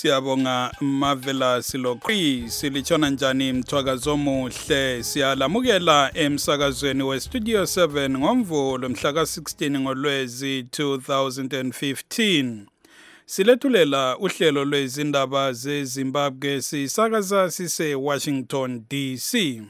Siyabonga Mavela Silokwi silitshona njani mthwakazo omuhle siyalamukela emsakazweni we Studio 7 ngomvulo mhla ka16 ngoLwezi 2015 silethulela uhlelo lwezindaba zeZimbabwe sisakaza sise Washington DC.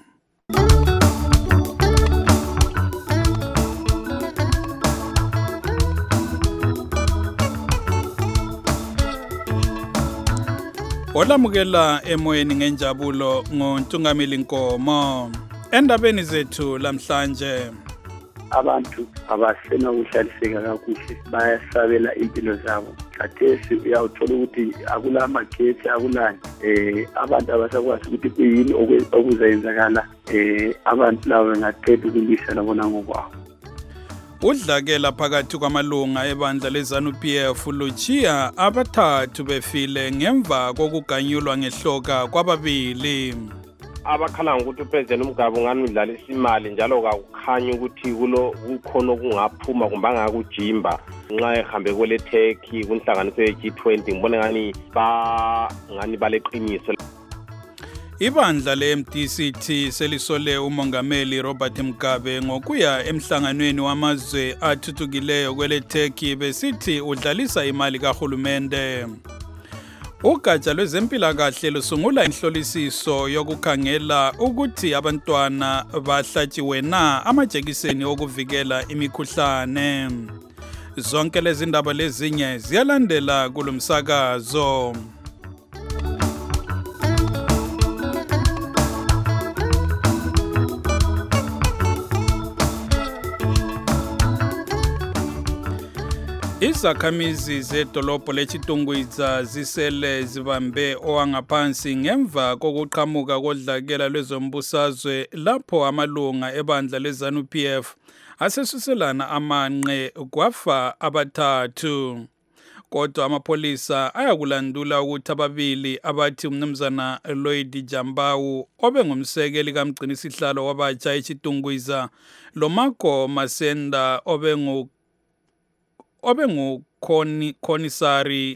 Olamukela emoyeni ngenjabulo ngoNtungamili Nkomo. Endabeni zethu lamhlanje abantu abasena ukuhlaliseka kakuhle bayasabela impilo zabo. Khathesi uyawuthola ukuthi akula magetsi akulani abantu abasakwazi ukuthi kuyini okuzayenzakala abantu labo ngaqeda ukulwisana bona ngokwabo. Udlakela phakathi kwamalunga ebandla leZANU-PF luchiya abathathu befile ngemva kokuganyulwa ngehloka kwababili. Abakhala ngokuthi uPresident Mugabe ngani udlalisa imali njalo akukhanyi ukuthi kukhona okungaphuma kumbe angakujimba nxa ehambe kwele Turkey kunhlanganiso ye-G20 ngibone ngani baleqiniso. Ibandla le-MDCT selisole umongameli Robert Mugabe ngokuya emhlanganweni wamazwe athuthukileyo kwele Turkey besithi udlalisa imali kahulumende. Ugatsha lwezempilakahle lusungula inhlolisiso yokukhangela ukuthi abantwana bahlatshiwe na amajekiseni okuvikela imikhuhlane. Zonke lezi ndaba lezinye ziyalandela kulomsakazo. Izakhamizi zedolobho leChitungwiza zisele zibambe owangaphansi ngemva kokuqhamuka kodlakela lwezombusazwe lapho amalunga ebandla leZANU-PF asesuselana amanqe kwafa abathathu. Kodwa amapolisa ayakulandula ukuthi ababili abathi umnumzana Lloyd Jambawu obengumsekeli kamgcinisihlalo wabatsha eChitungwiza loMarco Masenda obengukonisari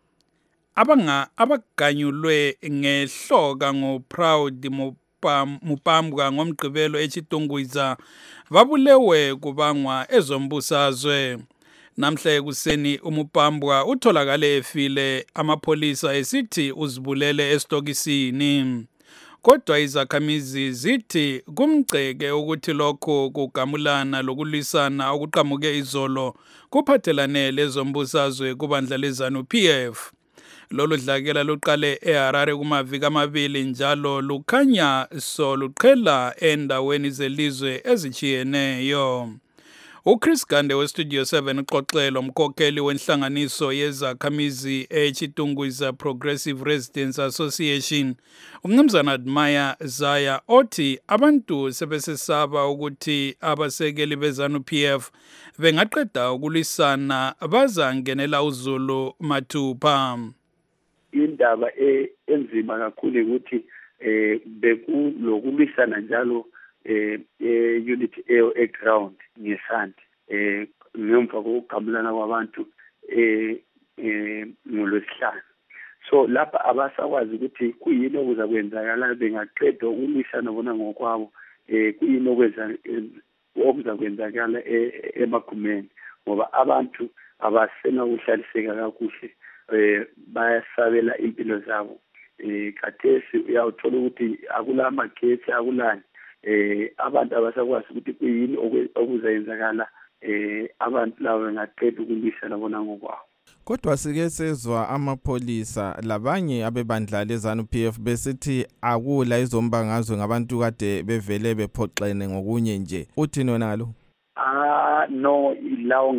abaganyulwe ngehloka ngoProud Mupambwa ngomgqibelo eChitungwiza babulewe kubangwa ezombusazwe. Namhla ekuseni uMupambwa utholakale efile amapolisa esithi uzibulele estokisini. Kodwa izakhamizi zithi kumgceke ukuthi lokho kugamulana lokulwisana okuqhamuke izolo kuphathelane lezombusazwe kubandla leZANU-PF. Lolu dlakela luqale eHarare kumaviki amabili njalo lukhanya soluqhela endaweni zelizwe ezichiyeneyo. uChris Gande weStudio 7 uxoxelo umkhokheli wenhlanganiso yezakhamizi eChitungwiza Progressive Residents Association umnumzana Admire Zaya othi abantu sebesesaba ukuthi abasekeli beZANU-PF bengaqeda ukulwisana bazangenela uZulu mathupha. Indaba enzima kakhulu ukuthi bekulokulwisana njalo unity eground ngesanti ngemva kokugamulana kwabantu ngolwesihlanu. So lapha abasakwazi ukuthi kuyini okuza kwenzakala bengaqeda ukulwisana bona ngokwabo kuyini okuza kwenzakala emagumeni ngoba abantu abasena ukuhlaliseka kakuhle bayasabela impilo zabo. Khathesi uyawuthola ukuthi akula magetsi akulani abantu abasakwazi ukuthi kuyini okuzayenzakala abantu labo ngaqeda ukulwisana bona ngokwabo. Kodwa sike sezwa amapolisa labanye abebandla leZANU-PF besithi akula izombangazwe ngabantu kade bevele bephoxene ngokunye nje. Uthini wena ngalo? No, ilawo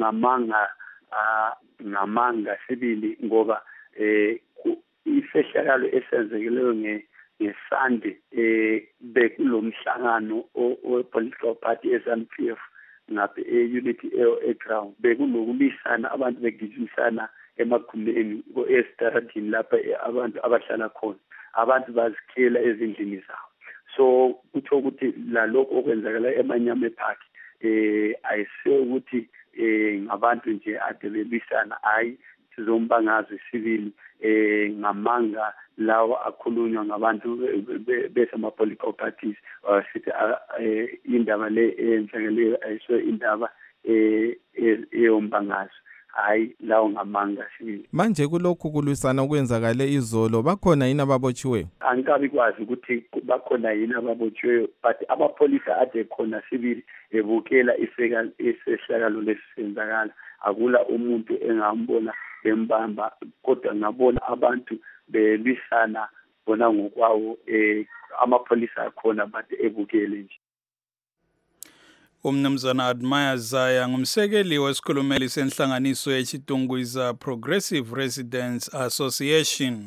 ngamanga sibili ngoba isehlakalo esenzekileyo ngesande bekulomhlangano we-political party eZANU-PF ngapha e-unity eground bekulokulisana abantu begijimisana emagumeni esitaradini lapha abantu abahlala khona abantu bazikhela ezindlini zabo. So kutho ukuthi lalokho okwenzakala eManyame Park ayisiyo ukuthi ngabantu nje ade belwisana hayi zombangazwe sibili ngamanga lawa akhulunywa ngabantu besama-political parties sithi indaba le enhlangeleyo ayiswe indaba eyombangazwe hayi lawo ngamanga sibili. Manje kulokhu kulwisana okwenzakale izolo bakhona yini ababotshiweyo? Angikabi kwazi ukuthi bakhona yini ababotshiweyo, but amapholisa ade khona sibili ebukela isehlakalo lesenzakala. Akula umuntu engambona bembamba, kodwa ngabona abantu belwisana bona ngokwawo amapholisa akhona but ebukele nje. Umnumzana Admire Zaya ngumsekeli wesikhulumeli senhlanganiso yeChitungwiza Progressive Residents Association.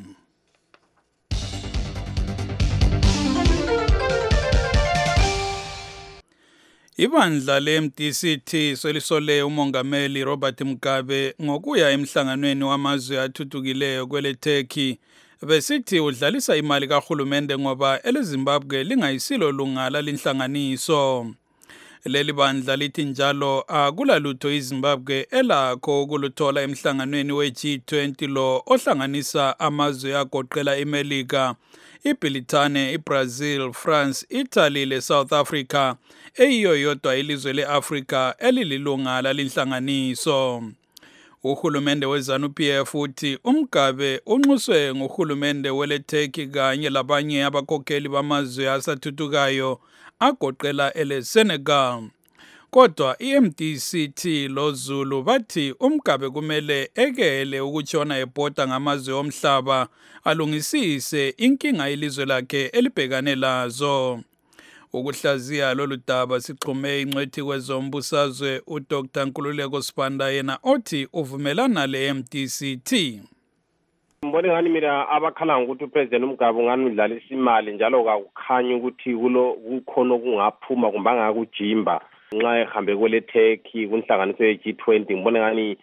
Ibandla le-MDCT solisole umongameli Robert Mugabe ngokuya emhlanganweni wamazwe athuthukileyo kwele Turkey besithi udlalisa imali kahulumende ngoba eleZimbabwe lingayisilo lunga lalinhlanganiso. Leli bandla lithi njalo akulalutho iZimbabwe elakho ukuluthola emhlanganweni we-G20 lo ohlanganisa amazwe agoqela iMelika, iBrithani, iBrazil, France, Italy leSouth Africa eyiyo yodwa ilizwe leAfrika elililunga lalinhlanganiso. Uhulumende weZANU-PF uthi uMgabe unxuswe nguhulumende wele Turkey kanye labanye abakhokheli bamazwe asathuthukayo agoqela eleSenegal. Kodwa iMDCT loZulu bathi uMgabe kumele ekele ukutshona ebhoda ngamazwe omhlaba alungisise inkinga ilizwe lakhe elibhekane lazo. Ukuhlaziya lolu daba sixhume ingcwethi kwezombusazwe uDr Nkululeko Sibanda yena othi uvumelana le-MDCT. Mbone ngani mina abakhala ngokuthi uPresident Mugabe ngani udlalisa imali njalo akukhanyi ukuthi kukhona okungaphuma kumbe angakujimba nxa ehambe kwele Turkey kunhlanganiso ye-G20. Mbone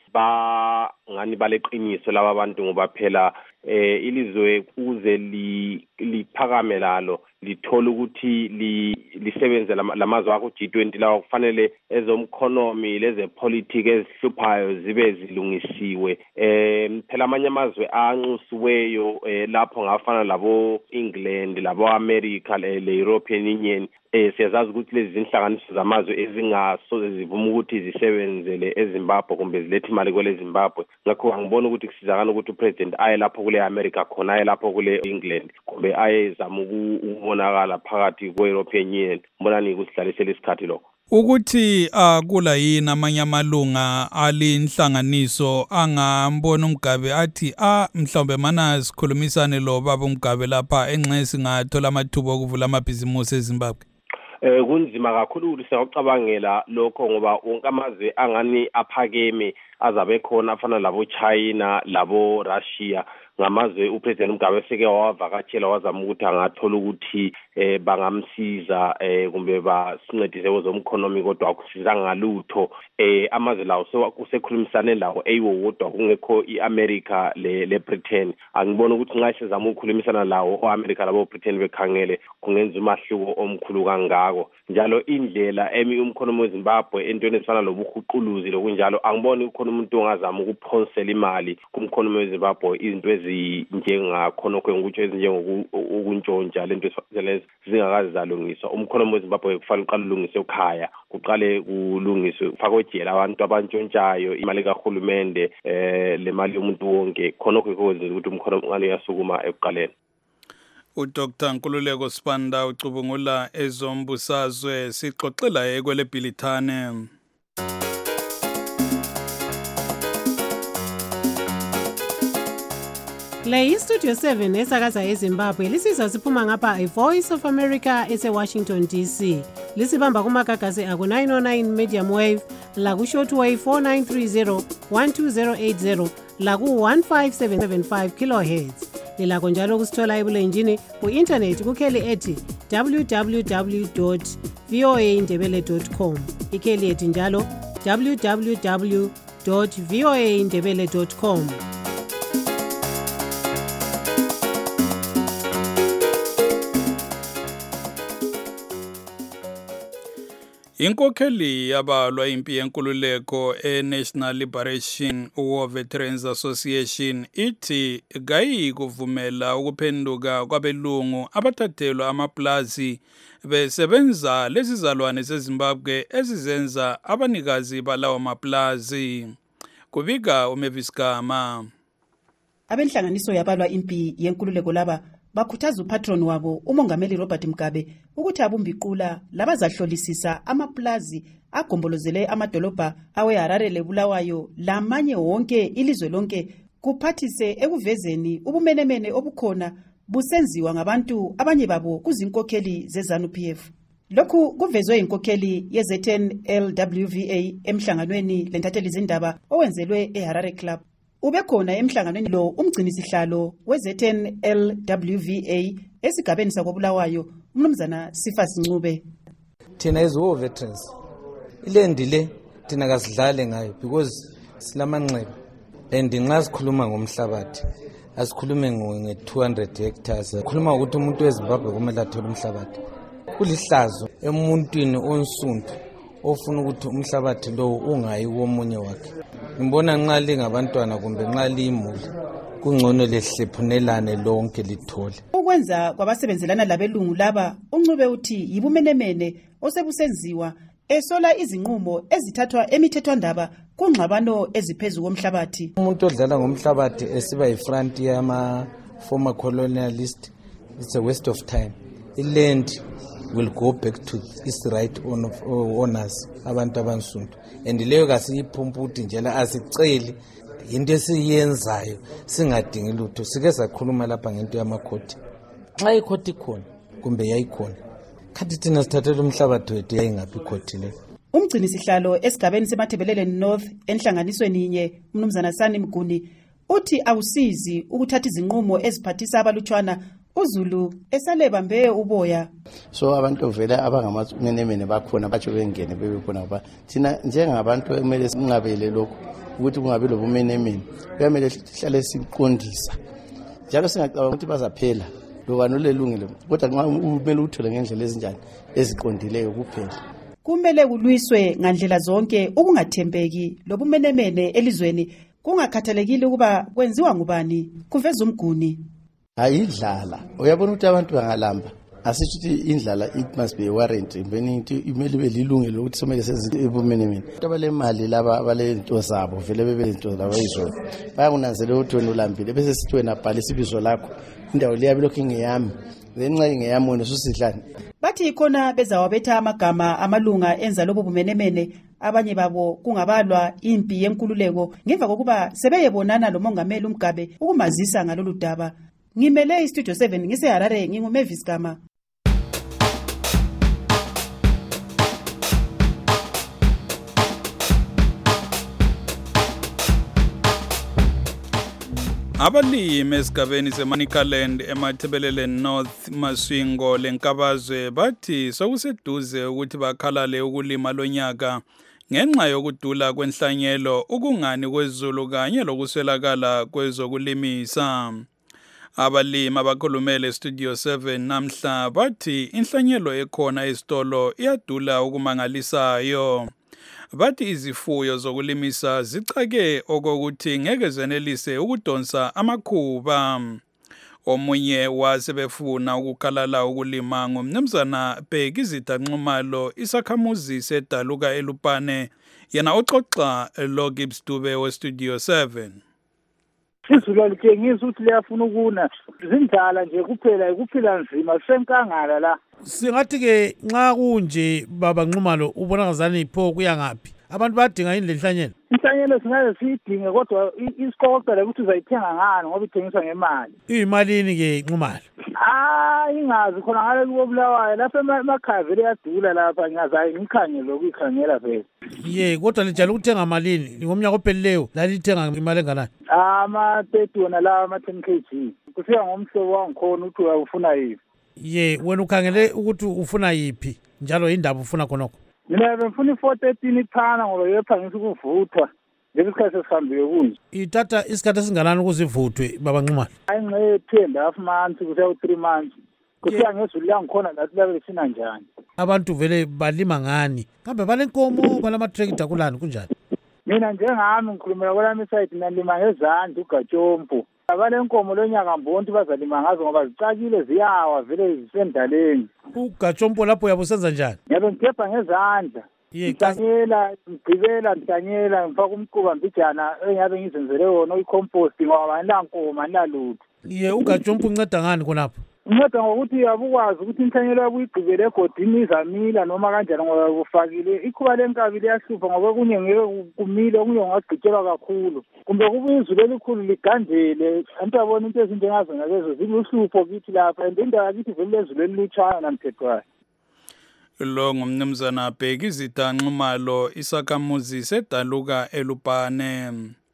ngani baleqiniso laba bantu ngoba phela ilizwe kuze liphakame lalo lithola ukuthi lisebenze lamazwe akho G20 lawo kufanele ezomkhonomi lezepolitiki ezihluphayo zibe zilungisiwe. Phela amanye amazwe anxusiweyo lapho ngafana labo England, labo America, le-European Union. Siyazazi ukuthi lezi zinhlanganiso zamazwe ezingasoze zivuma ukuthi zisebenzele eZimbabwe kumbe zilethe imali kwele Zimbabwe. Ngakho angibona ukuthi kusizakala ukuthi uPresident aye lapho kule America khona, aye lapho kule England kumbe aye zama ukubonakala phakathi kwe-European Union. Mbonani kusidlalisela isikhathi lokho. Ukuthi kula yini amanye amalunga alinhlanganiso angambona uMgabe athi mhlawumbe mana sikhulumisane lo baba uMgabe lapha enxesi ngathola amathuba okuvula amabhizimusi eZimbabwe. Kunzima kakhulu siyacabangela lokho ngoba wonke amazwe angani aphakeme azabe khona afana labo China, labo Russia, ngamazwe uPresident Mugabe seke wavakatshela wazama ukuthi angathola ukuthi bangamsiza kumbe basincedise kwezomkhonomi, kodwa akusizanga ngalutho. Amazwe lawo kusekhulumisane lawo eyiwo wodwa kungekho iAmerica leBritain. Angibona ukuthi nxa sizama ukukhulumisana lawo oAmerica labo Britain bekhangele kungenza umahluko omkhulu kangako. Njalo indlela umkhonomi weZimbabwe entweni ezifana lobuhuquluzi lokunjalo angiboni ukhona umuntu ongazama ukuphonsela imali kumkhonomi weZimbabwe izinto ezinjengakhonokho ngokuthi ezinjengokuntshontsha lento zingakazi zalungiswa. Umkhonomi weZimbabwe kufanele uqale ulungise ekhaya, kuqale kulungiswe fakwe ejele abantu abantshontshayo imali kahulumende, le mali yomuntu wonke khonokho kwenza ukuthi umkhonomi ngani yasukuma ekuqaleni. uDr Nkululeko Sibanda ucubungula ezombusazwe sixoxela kwele Bhilithane. Le iStudio 7 esakaza eZimbabwe lisizwa siphuma ngapha iVoice of America eseWashington DC. Lisibamba kumagagasi aku 909 medium wave, laku shortwave 4930 12080, laku 15775 kilohertz. Lilakho njalo kusithola ebulenjini ku-internet kukheli ethi www.voaindebele.com. Ikheli ethi njalo www.voaindebele.com. Inkokheli yabalwa impi yenkululeko e-National Liberation War Veterans Association ithi gayi kuvumela ukuphenduka kwabelungu abathathelwa amaplazi besebenza lezizalwane zeZimbabwe ezizenza abanikazi balawo maplazi. Kubika uMavis Gama. Abenhlanganiso yabalwa impi yenkululeko laba bakhuthaza upatron wabo umongameli Robert Mugabe ukuthi abumbiqula labazahlolisisa amaplazi agombolozele amadolobha aweHarare leBulawayo lamanye wonke ilizwe lonke kuphathise ekuvezeni ubumenemene obukhona busenziwa ngabantu abanye babo kuzinkokheli zeZANU-PF. Lokhu kuvezwe inkokheli ye-ZNLWVA emhlanganweni lentatheli zindaba owenzelwe eHarare Club. Ubekhona emhlanganweni lo umgcinisihlalo we-ZNLWVA esigabeni sakobulawayo umnumzana Sifas Ncube. Thina as war veterans ilendi le thina kasidlale ngayo because silamanxeba and nxa sikhuluma ngomhlabathi asikhulume nge-200 hectares. Khuluma ukuthi umuntu weZimbabwe kumele athole umhlabathi. Kulihlazo emuntwini onsundu ofuna ukuthi umhlabathi lo ungayi womunye wakhe. Ngibona nxa lingabantwana kumbe nxa liyimuli kungcono lehlephunelane lonke lithole. Ukwenza kwabasebenzelana labelungu laba uNcube uthi yibumenemene osebusenziwa esola izinqumo ezithathwa emithethwandaba kungxabano eziphezulu komhlabathi. Umuntu odlala ngomhlabathi esiba yifront yama former colonialist, it's a waste of time. Iland will go back to its right owners, abantu abansundu. And leyo kasiyiphumpa ukuthi njela asiceli into esiyenzayo singadingi lutho. Sike sakhuluma lapha ngento yamakhoti. Xa ikhoti khona kumbe yayikhona kanti thina sithathela umhlabathi wethu yayingaphi ikhoti le. Umgcinisihlalo esigabeni seMathebeleleni North enhlanganisweni inye umnumzana Sani Mguni uthi awusizi ukuthatha izinqumo eziphathisa abalutshwana uZulu esalebambe uboya. So abantu vele abangamamenemene bakhona batsho bengene bebekhona ba thina njengabantu kumele sinqabele lokho ukuthi kungabe lobumenemene kuyamele sihlale siqondisa njalo singacabanga ukuthi bazaphela lokano lelungile kodwa nxa kumele uthole ngendlela ezinjani eziqondileyo kuphela. Kumele kulwiswe ngandlela zonke ukungathembeki lobumenemene elizweni kungakhathalekile ukuba kwenziwa ngubani. Kuveza uMguni. Ayidlala uyabona ukuthi abantu bangalamba asithi indlala it must be a warrant imbeniti imele belilungelo ukuthi somele senze ebumenemene. Abalemali laba abalento zabo vele bebelento laba izolo bayakunanzelela ukuthi wena ulambile bese sithi wena bhalisa ibizo lakho indawo leyabe lokho ingeyami ngenxa ingeyami wena ususidlani. Bathi ikhona bezawabetha amagama amalunga enza lobo bumenemene abanye babo kungabalwa impi yenkululeko ngemva kokuba sebeyebonana lomongameli uMgabe ukumazisa ngalolu daba. Ngimele iStudio 7 ngiseHarare nginguMavis Gama. Abalimi esigabeni seManicaland eMathebeleleni North Maswingo lenkabazwe bathi sokuseduze ukuthi bakhalale ukulima lonyaka ngenxa yokudula kwenhlanyelo ukungani kwezulu kanye lokuswelakala kwezokulimisa. Abalimi abakhulumele Studio 7 namhla bathi inhlanyelo ekhona esitolo iyadula ukumangalisayo. Bathi izifuyo zokulimisa zicake okokuthi ngeke zenelise ukudonsa amakhuba. Omunye wasebefuna ukukhalala ukulima ngumnumzana Bhekizitha Nxumalo isakhamuzi sedaluka eLupane yena oxoxa lo Gibbs Dube weStudio 7. Izulu likengisa ukuthi liyafuna ukuna zindala nje kuphela ukuphila nzima senkangala la. Singathi ke nxa kunje baba Nxumalo ubona ngazani ipho kuya ngapi abantu badinga indle inhlanyelo. Inhlanyelo singaze siyidinge kodwa isiqoqela ukuthi uzayithenga ngani ngoba ithengiswa ngemali. Iyimalini ke Nxumalo? Ingazi khona ngale kubulawayo lapha emakhaya vele yadula lapha ngiyazayi ngikhangele ukuyikhangela phela. Ye kodwa lijala ukuthenga malini ngomnyaka ophelileyo la lithenga imali enganani? Ama-30 wona lawa ama-10 kg kufika ngomhlobo wangikhona ukuthi uyawufuna yiphi. Ye wena ukhangele ukuthi ufuna yiphi njalo indaba ufuna khonokho? Mina bengifuna i-413 iphana ngoba yephangisa ukuvuthwa ngesikhathi sesihambiwe kunje. Ithatha isikhathi esinganani ukuzivuthwe baba Nxumalo? Ayingqe 2.5 months kuya ku 3 months. kusiya ngezulu langikhona lathi labe lisina njani. Abantu vele balima ngani kambe balenkomo balamatrekta kulani kunjani? Mina njengami ngikhulumela kwelami side nalima ngezandla ugatshompu. Abalenkomo lonyaka mbonti bazalima ngazo ngoba zicakile ziyawa vele zisendaleni. Ugatshompu lapho yabusenza njani? Yabe ngigebha ngezandla. Ngihlanyela, ngihlanyela ngifaka umquba mbijana engabe ngizenzele wona uyicompost ngoba angilankomo angilalutho. Ye ugatshompu unceda ngani khonapho? Unceda ngokuthi abukwazi ukuthi inhlanyelo yabo uyigqibele egodini izamila noma kanjani ngoba ufakile ikhuba lenkabi liyahlupha ngoba kunye ngeke kumile okunye ungagqitshelwa kakhulu kumbe kuba izulu elikhulu ligandele abantu abona into ezinjengazo ngalezo ziluhlupho kithi lapha and indawo yakithi vele lezulu elilutshana namthethwayo. Lo ngumnumzana Bhekizida Nxumalo isakhamuzi sedaluka eLupane.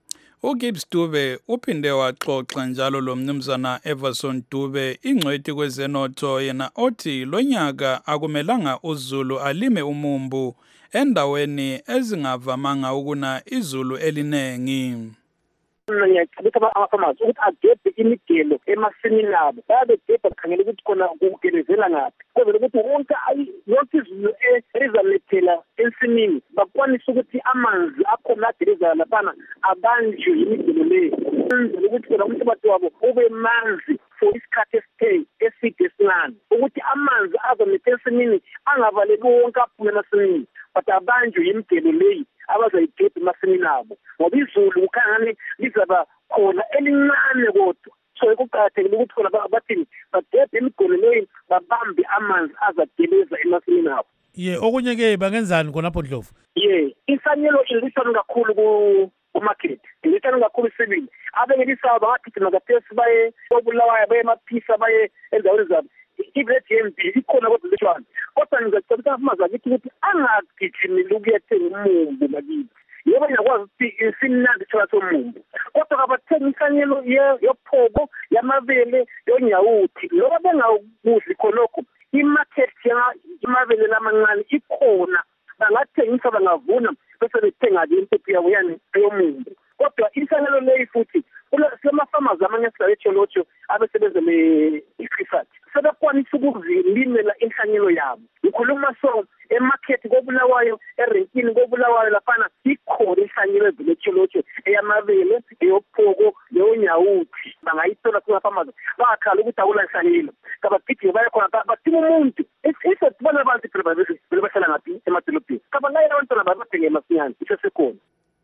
uGibbs Dube uphinde waxoxa njalo lo mnumzana Everson Dube ingcwethi kwezenotho yena othi lonyaka akumelanga uZulu alime umumbu endaweni ezingavamanga ukuna izulu elinengi. Ngiyacabanga amafamazi ukuthi agebhe imigelo emasimini abo bayabegebha bakhangela ukuthi khona kugelezela ngaphi kwenzela ukuthi wonke yonke izulu elizalethela ensimini bakwanisa ukuthi amanzi akhona adelezala laphana abanjwe imigelo leyo kwenzela ukuthi khona umhlabathi wabo ube manzi for isikhathi eside esincane ukuthi amanzi azoletha ensimini angavaleki wonke aphume emasimini but abanjwe imigelo leyi abazayigebha emasimini abo ngoba izulu kukhangane lizaba khona elincane kodwa so kuqakathekile ukuthi khona bathini bagebhe imigelo leyi babambe amanzi azageleza emasimini abo. Ye okunye ke bangenzani khonapho Ndlovu? Ye inhlanyelo ilishana kakhulu kumarket ilishana kakhulu isibili abengelisaba bangagijima kathesi baye koBulawayo baye emaphisa baye endaweni zabo i-GMB ikhona kodwa lishwana kodwa ngicabanga abamazi akithi ukuthi angagijimeli ukuyathenga umumbu bakithi yebo ngiyakwazi ukuthi simnandi thola somumbu kodwa kabathenga inhlanyelo yophoko yamabele yonyawuthi loba bengakudli khonokho imarket yamabele lamancane ikhona bangathengisa bangavuna bese bethenga-ke impuphu yabo yani yomumbu kodwa inhlanyelo leyi futhi kulamafamazi amanye esilawetholotsho abesebenza i-research sebekwanisa ukuzilimela inhlanyelo yabo ngikhuluma so emarket koBulawayo erenkini koBulawayo laphana ikhona inhlanyelo eviletholotsho eyamabele eyophoko yonyawuthi bangayithola kumafamazi bakhala ukuthi akula nhlanyelo kabagijime baye khona badinga umuntu isebona abantu phela bahlala ngaphi emadolobheni kabangaye abantwana babadinga emasinyane isesekhona.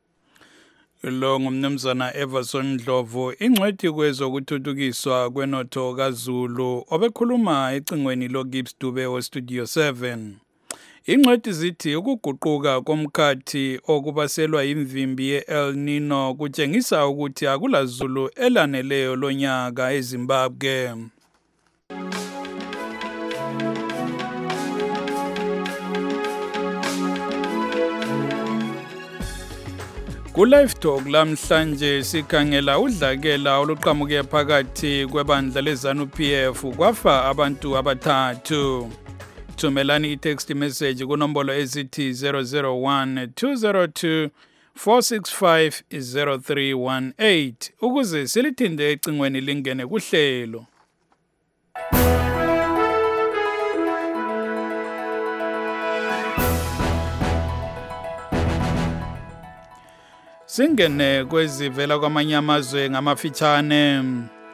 Lo ngumnumzana Everson Ndlovu ingcwethi kwezokuthuthukiswa kwenotho kaZulu obekhuluma ecingweni loGibbs Dube weStudio 7. Ingcwethi zithi ukuguquka komkhathi okubaselwa imvimbi yeEl Nino kutshengisa ukuthi akulazulu elaneleyo lonyaka eZimbabwe. Ku-Live Talk lamhlanje sikhangela udlakela oluqhamuke phakathi kwebandla leZANU-PF kwafa abantu abathathu. Thumelani i-text message kunombolo ezithi 001 202 465 0318 ukuze silithinde ecingweni lingene kuhlelo. Singene kwezivela kwamanye amazwe ngamafitshane.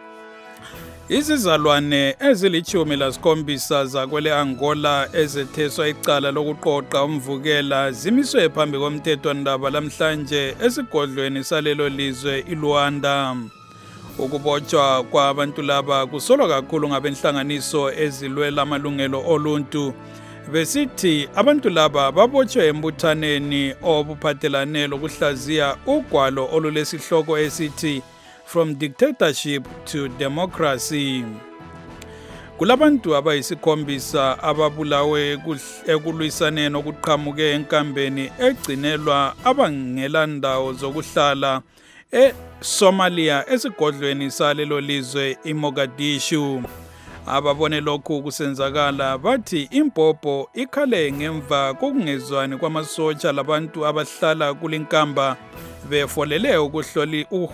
Izizalwane ezili-17 zakwele Angola ezetheswa icala lokuqoqa umvukela zimiswe phambi komthethwandaba lamhlanje esigodlweni salelo lizwe iLuanda. Ukubotshwa kwabantu laba kusolwa kakhulu ngabenhlanganiso ezilwela amalungelo oluntu. Besithi abantu laba babotshwe embuthaneni obuphathelane lokuhlaziya ugwalo olulesihloko esithi From Dictatorship to Democracy. Kulabantu abayisikhombisa ababulawe ekulwisaneni okuqhamuke enkambeni egcinelwa abangelandawo zokuhlala eSomalia esigodlweni salelo lizwe iMogadishu. Ababone lokhu kusenzakala bathi impopho ikhale ngemva kokungezwani kwamasotsha labantu abahlala kulinkamba befolele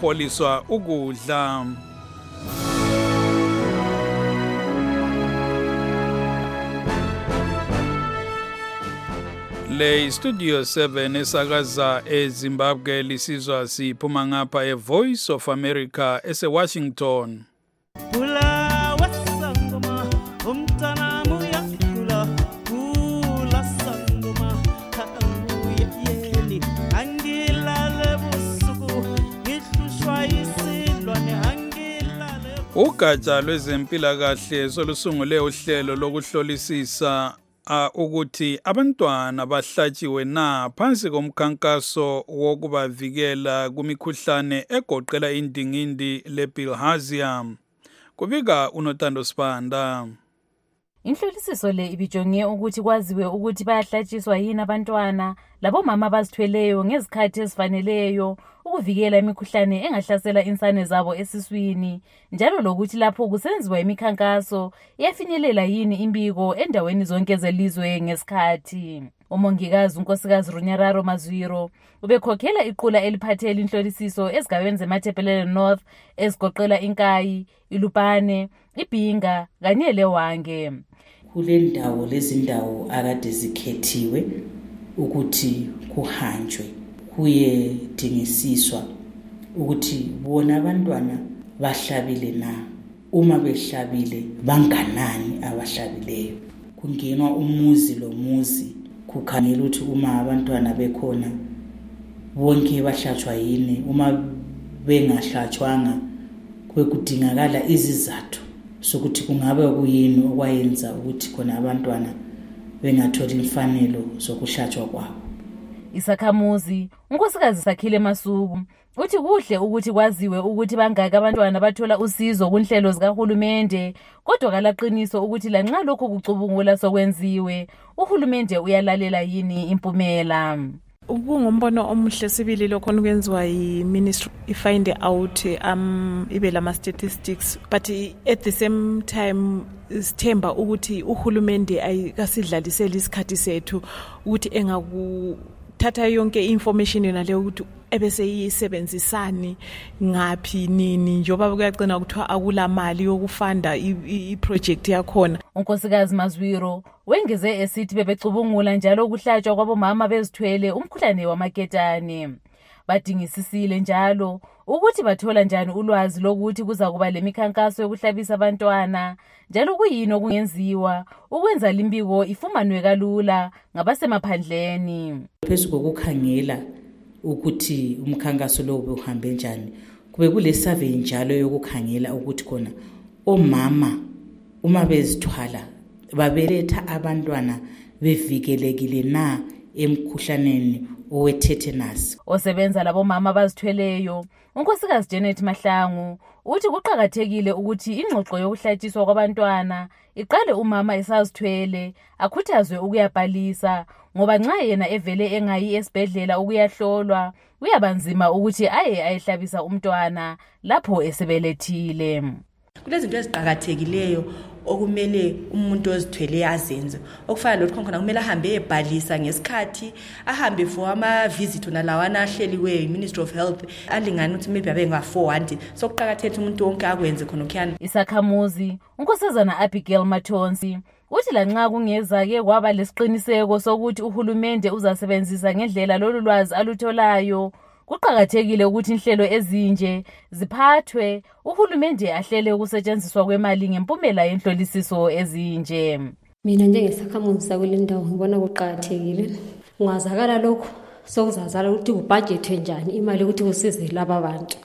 ukuholiswa ukudla. Le Studio 7 esakaza eZimbabwe lisizwa siphuma ngapha eVoice of America eseWashington. Ugatsha lwezempilakahle solusungule uhlelo lokuhlolisisa ukuthi abantwana bahlatshiwe na phansi komkhankaso wokubavikela kumikhuhlane egoqela indingindi lebilharzia. Kubika uNothando Sibanda. Inhlolisiso le ibijonge ukuthi kwaziwe ukuthi bayahlatshiswa yini abantwana labo mama abazithweleyo ngezikhathi ezifaneleyo ukuvikela imikhuhlane engahlasela insane zabo esiswini, njalo lokuthi lapho kusenziwa imikhankaso iyafinyelela yini imbiko endaweni zonke zelizwe ngesikhathi. Umongikazi unkosikazi Runyararo Mazwiro ubekhokhela iqula eliphathele inhlolisiso ezigabeni zeMathebelele North ezigoqela iNkayi, iLupane, iBhinga kanye leWange. Kulendawo lezindawo akade zikhethiwe ukuthi kuhanjwe kuye dingisiswa ukuthi bona abantwana bahlabile na, uma behlabile banganani abahlabileyo. Kungenwa umuzi lomuzi kukhangela ukuthi uma abantwana bekhona bonke bahlatshwa yini, uma bengahlatshwanga kube kudingakala izizathu sokuthi kungabe kuyini okwayenza ukuthi khona abantwana bengatholi imfanelo zokuhlatshwa kwabo. Isakhamuzi unkosikazi Sakhile Masuku uthi kuhle ukuthi kwaziwe ukuthi bangaka abantwana bathola usizo kunhlelo zikahulumende, kodwa kalaqiniso ukuthi lanxa lokho kucubungula sokwenziwe uhulumende uyalalela yini impumela. Ubungumbono omuhle sibili lokho kwenziwa yi-ministry ifind out ibe lama statistics, but at the same time sithemba ukuthi uhulumende ayikasidlalisela isikhathi sethu ukuthi engakuthatha yonke information yona leyo ukuthi ebese yisebenzisani ngaphi nini njoba kuyagcina ukuthiwa akula mali yokufanda iproject yakhona. Unkosikazi Mazwiro wengeze esithi bebecubungula njalo ukuhlatshwa kwabomama bezithwele umkhuhlane wamaketane. Badingisisile njalo ukuthi bathola njani ulwazi lokuthi kuza kuba lemikhankaso yokuhlabisa abantwana, njalo kuyini okungenziwa ukwenza limbiko ifumanwe kalula ngabasemaphandleni. Phezu kokukhangela ukuthi umkhankaso lo uhambe njani, kube kule survey njalo yokukhangela ukuthi khona omama uma bezithwala babeletha abantwana bevikelekile na emkhuhlaneni owetetanus. Osebenza labo mama abazithweleyo unkosikazi Janet Mahlangu uthi kuqhakathekile ukuthi ingxoxo yokuhlatshiswa kwabantwana iqale umama esazithwele, akhuthazwe ukuyabhalisa ngoba nxa yena evele engayi esibhedlela ukuyahlolwa kuyabanzima ukuthi ayehlabisa umntwana lapho esebelethile. Kulezinto eziqhakathekileyo okumele umuntu ozithwele azenze, okufana lokho khona kumele ahambe ebhalisa ngesikhathi, ahambe for ama visit nalawana ahleliwe Ministry of Health alingana ukuthi maybe abenga 400. So kuqhakathekile umuntu wonke akwenze khona okhiyana. Isakhamuzi unkosazana Abigail Mathonsi uthi lanxa kungezake kwaba lesiqiniseko sokuthi uhulumende uzasebenzisa ngendlela lolu lwazi alutholayo, kuqhakathekile ukuthi inhlelo ezinje ziphathwe uhulumende ahlele ukusetshenziswa kwemali ngempumela yenhlolisiso ezinje. Mina njengesakhamuzi sakule ndawo ngibona kuqhakathekile ungazakala lokho sokuzazala ukuthi kubudgetwe njani imali ukuthi kusize laba bantu.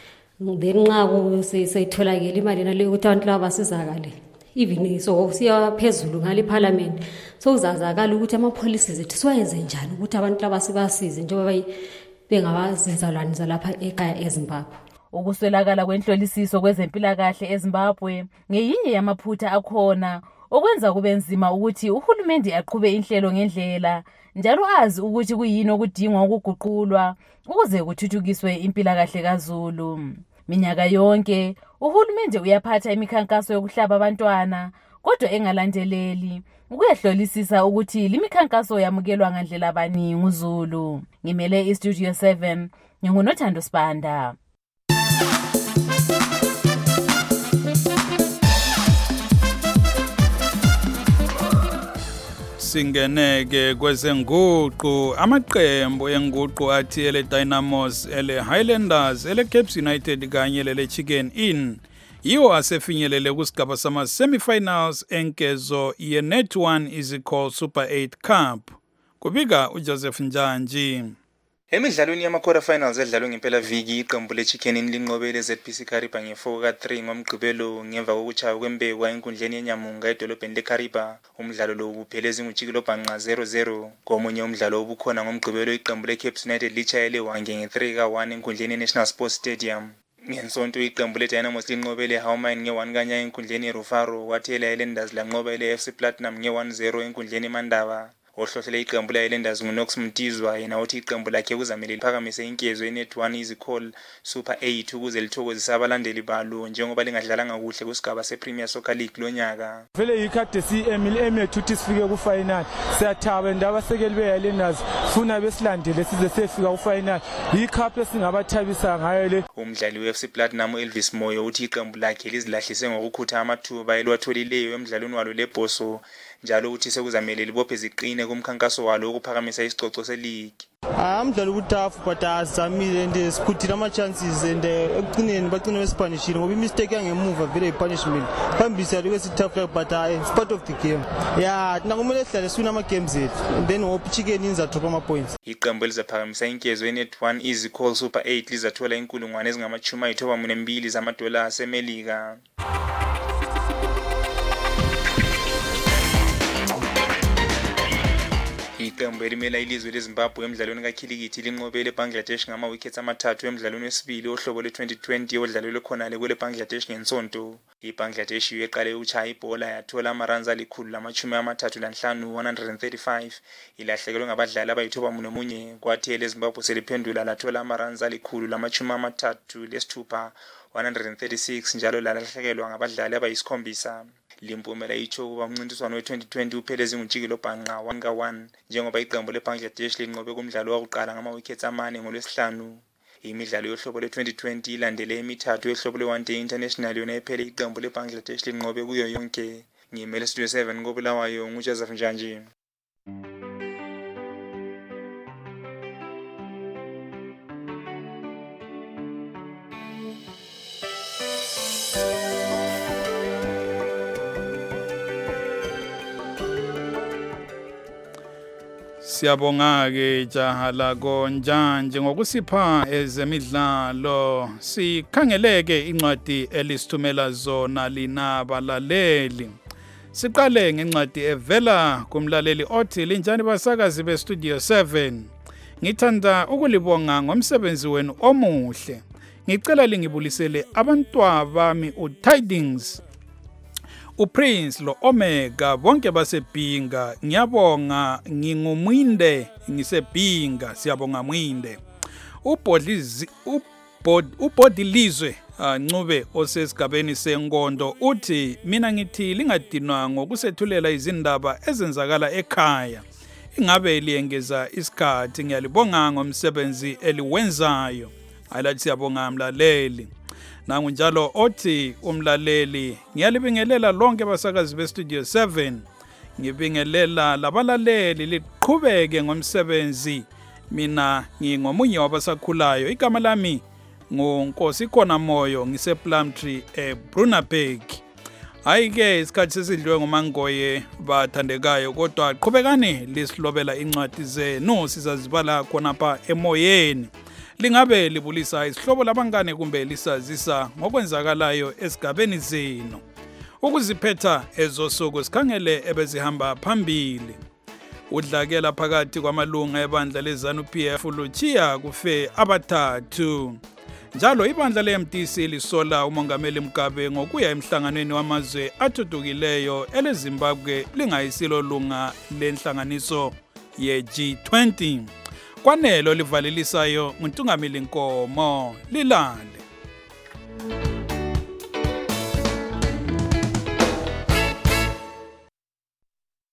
Then nxa seyitholakala imali naleyo ukuthi abantu laba basizakale, even so siya phezulu ngale parliament sokuzazakala ukuthi ama-policies zethu siwayenze njani ukuthi abantu laba sibasize njengoba bengabazizalwane zalapha ekhaya eZimbabwe. Ukuswelakala kwenhlolisiso kwezempilakahle eZimbabwe ngeyinye yamaphutha akhona okwenza kube nzima ukuthi uhulumende aqhube inhlelo ngendlela, njalo azi ukuthi kuyini okudingwa ukuguqulwa ukuze kuthuthukiswe impilakahle kaZulu. Minyaka yonke uhulumende uyaphatha imikhankaso yokuhlaba abantwana, kodwa engalandeleli ukuyahlolisisa ukuthi limikhankaso yamukelwa ngandlela bani nguZulu. Ngimele iStudio 7 nginguNothando Sibanda. Singeneke kwezenguqu amaqembu enguqu athi ele Dynamos, ele Highlanders, ele Cape United kanye lele Chicken Inn yiwo asefinyelele kusigaba sama semifinals enkezo ye Net1 Izicol Super 8 Cup. Kubika uJoseph Njanji. Emidlalweni yama-quarter finals edlalwe ngempela viki iqembu le-Chicken Inn linqobele iZPC Kariba nge-4-3 ngomgqibelo ngemva kokuchaya kwembekwa enkundleni yeNyamunga edolobheni leKariba. Umdlalo lo ubupheleze ngujikelo bhanqa 0-0. Komunye umdlalo obukhona ngomgqibelo iqembu le-Cape United lichayele wange nge-3-1 enkundleni ye-National Sports Stadium. Ngensonto iqembu le-Dynamos linqobele Howmine nge-1 kanya enkundleni ye-Rufaro, kwathi ile-Highlanders lanqobele FC Platinum nge-1-0 enkundleni yeMandaba. Ohlohlele iqembu le-Highlanders nguNox Mtizwa yena uthi iqembu lakhe kuzamele liphakamise inkezo ye-Net1 Izicol Super 8 ukuze lithokozise abalandeli balo njengoba lingadlalanga kuhle kusigaba se-Premier Soccer League lonyaka. Vele ikhade si-M yethu ukuthi sifike ku-final. Siyathaba ndabasekeli be-Highlanders funa besilandele size sefika ku-final. Icup esingabathabisa ngayo le. Umdlali we-FC Platinum Elvis Moyo uthi iqembu lakhe lizilahlise ngokukhutha amathuba eliwatholileyo emdlalweni walo leBoso. Njalo uthi sekuzamele libophe ziqine kumkhankaso walo ukuphakamisa isicoco se-league. Umdlalo ubutafu but azamile and sikhuthile ama-chances and ekucineni bagcine besiphanishile ngoba imistake yangemuva vele i-punishment. Phambili siyalike sithafu but it's part of the game. Ya thina kumele sihlale siwina ama-games ethu and then hope Chicken Inn izathola ama-points. Iqembu elizaphakamisa inkezo ye-Net1 Izicol Super 8 lizathola inkulungwane ezingama-92 zamadola asemelika. Iqembu elimela ilizwe leZimbabwe emdlalweni kaKhilikithi linqobele eBangladesh ngama-wickets amathathu emdlalweni wesibili ohlobo lwe-2020 odlalelwe khonale kwele Bangladesh ngensonto. iBangladesh iqale ukuchaya ibhola yathola amaruns ali-135 135 ilahlekelwe ngabadlali abayi-91 kwathi eleZimbabwe seliphendula lathola amaruns ali-136 136 njalo lalahlekelwa ngabadlali abayi-7. Limpumela itsho kuba umncintiswano we-2020 upheleze ngujikelo bhanqa 1-1 njengoba iqembu leBangladesh linqobe kumdlalo wokuqala ngama-wickets amane ngoLwesihlanu. Imidlalo yohlobo le-2020 ilandele emithathu yohlobo le-One Day International yona ephele iqembu leBangladesh linqobe kuyo yonke. Ngimele Studio 7 koBulawayo nguJoseph Njanji. Siyabonga ke jaha lako Njanji ngokusipha ezemidlalo. Sikhangeleke incwadi elisithumela zona lina balaleli. Siqale ngencwadi evela kumlaleli othi linjani basakazi beStudio 7. Ngithanda ukulibonga ngomsebenzi wenu omuhle. Ngicela lingibulisele abantwana bami uTidings, uPrince lo Omega bonke basebhinga. Ngiyabonga ngingumwinde ngisebhinga. Siyabonga mwinde. Ubhodilizwe Ncube osesigabeni senkondo uthi mina ngithi lingadinwa ngokusethulela izindaba ezenzakala ekhaya. Ingabe liyengeza isikhathi. Ngiyalibonga ngomsebenzi eliwenzayo. Ayelathi siyabonga mlaleli. Nangu njalo othi umlaleli ngiyalibingelela lonke basakazi beStudio 7. Ngibingelela labalaleli liqhubeke ngomsebenzi. Mina ngingomunye wabasakhulayo. Igama lami nguNkosi Khona Moyo ngisePlumtree eBrunaberg. Ayike isikhathi sesidliwe ngomangoye bathandekayo kodwa qhubekani lisilobela incwadi zenu sizazibala khona pha emoyeni. Lingabe libulisa isihlobo labangane kumbe lisazisa ngokwenzakalayo esigabeni zenu. Ukuziphetha ezosuku sikhangele ebezihamba phambili. Udlakela phakathi kwamalunga ebandla leZANU-PF luchiya kufe abathathu. Njalo ibandla le-MDC lisola umongameli Mugabe ngokuya emhlanganweni wamazwe athuthukileyo eleZimbabwe lingayisilo lunga lenhlanganiso ye-G20. Kwanelo livalelisayo nguNtungameli Nkomo lilale.